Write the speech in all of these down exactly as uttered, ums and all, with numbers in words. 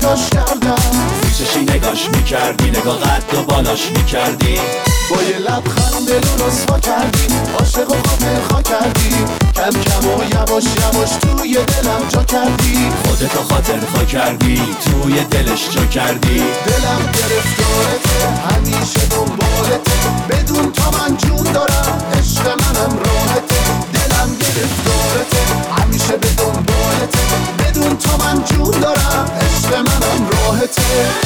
پیداش کردم. پیششی نگاش میکردی، نگاه قد و بالاش میکردی، با یه لبخند دلو رسوا کردی، عاشق و خاطر خوا کردی، کم کم و یواش یواش توی دلم جا کردی. خودتو خاطر خوا کردی، توی دلش جا کردی. دلم گرفتارته، همیشه دنبالته، بدون تا من جون دارم، عشق منم راحته. دلم گرفتارته، همیشه به دنبالته، بدون تا من جون دارم، عشق منم راحته.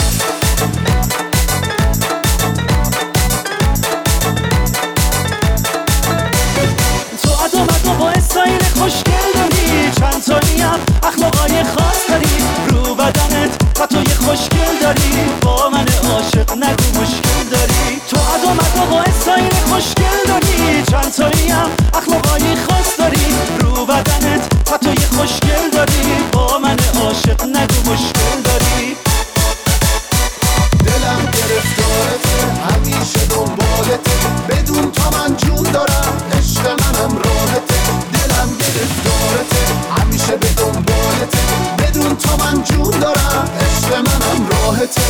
با استایل خوشگل داری، چند تایی هم اخلاقای خاص داری، رو بدنت خطای خوشگل داری، با من عاشق نگو مشکل داری. تو ادا مدا با استایل خوشگل داری، چند تایی هم اخلاقای خاص داری، رو بدنت خطای خوشگل داری، با من عاشق نگو مشکل داری. دلم گرفتارته، همیشه دنبالته، بدون تا من جون دارم، عشق منم راحته. دلم گرفتارته، همیشه به دنبالته، بدون تا من جون دارم، عشق منم راحته.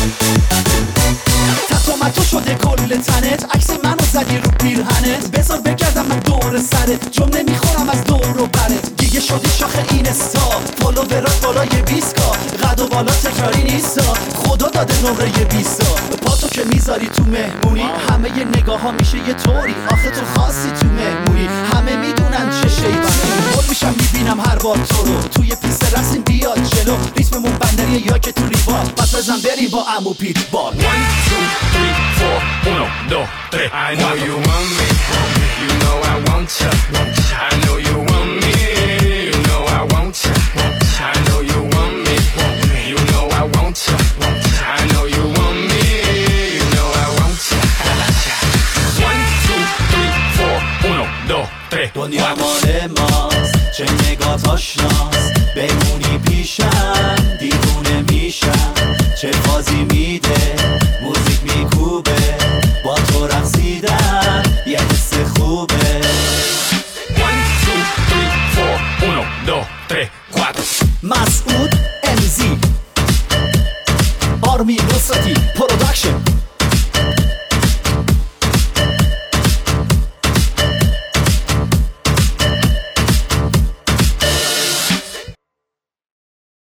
تتو متو شده کل تنت، عکس منو زدی رو پیرهنت، بذار بگردم من دور سرت، جمله میخورم از دور و برت. دیگه شدی شاخ این استا، فالوورات بالای بیست کا، قد و بالا تکراری نیستا، خدا داده نمره بیستا. پاتو که میذاری تو مهمونی، همه ی نگاه ها میشه یه طوری، آخه تو خاصی تو مهمونی، همه میدونن چه شیطانی. بول میشم میبینم هر بار تو رو، توی پیست رسیم بیاد جلو، ریتممون بندریه یا که تو ریبار، پس بزن بریم با عمو پیت بار. One, two, three, four, uno, dos, tres. I know you want me, you know I want ya. I know you want me, you know I want ya. I know you want me, you know I want ya. I know you want me, you know I want ya. One, two, three, four, uno, dos, tres. دنیا مال ماست، چه نگات آشناست، بمونی پیشم دیوونه میشم. چه فازی میده، موزیک میکوبه، با تو رقصیدن یه حس خوبه. One, two, three, four, uno, dos, tres, cuatro. مسعود امزی، آرمین نصرتی،